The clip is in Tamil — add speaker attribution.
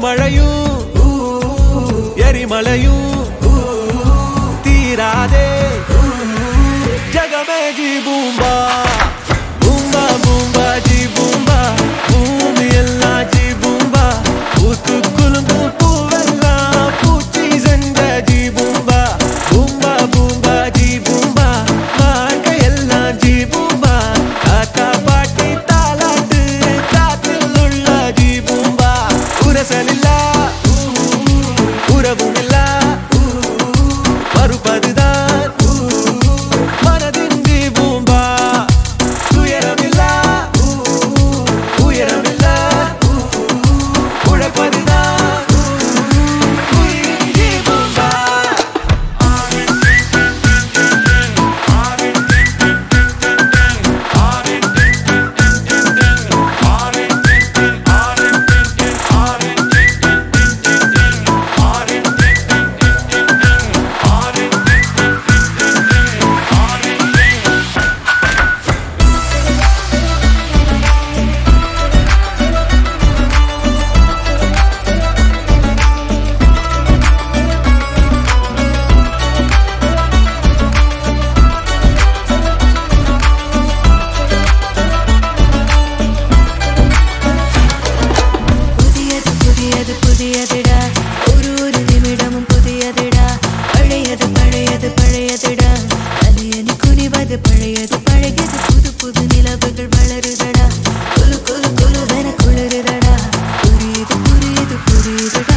Speaker 1: மழையும் எரிமலையும் தீராதே ஜகமே ஜி பூம்பா பூம்பா பூம்பா ஜி பூம்பா பூமி எல்லாம் ஜி பூம்பா பூத்து குலும்பு பூவெல்லாம் பூச்சி சென்ற ஜி பூம்பா பூம்பா பூம்பா ஜி பூம்பா வாழ்க்கை எல்லாம் ஜி பூம்பா தாத்தா பாட்டி தாலாட்டு காத்தில் உள்ள ஜி பூம்பா உரசலில்லா உறவும் இல்லா மறுப்பதுதான் மனதின் ஜி பூம்பா துயரமில்லா உயரமில்லா உழைப்பதுதான் உயிரின் ஜி பூம்பா
Speaker 2: புதியது புதியதுடா ஒரு நிமிடமும் புதியதுடா பழையது பழையது பழையதுடா தலையணி குனிவது பழையது பழகியது புது புது நிலவுகள் வளருதடா குலுவென குளிருதடா புரியுது புரியுது புரியுதுடா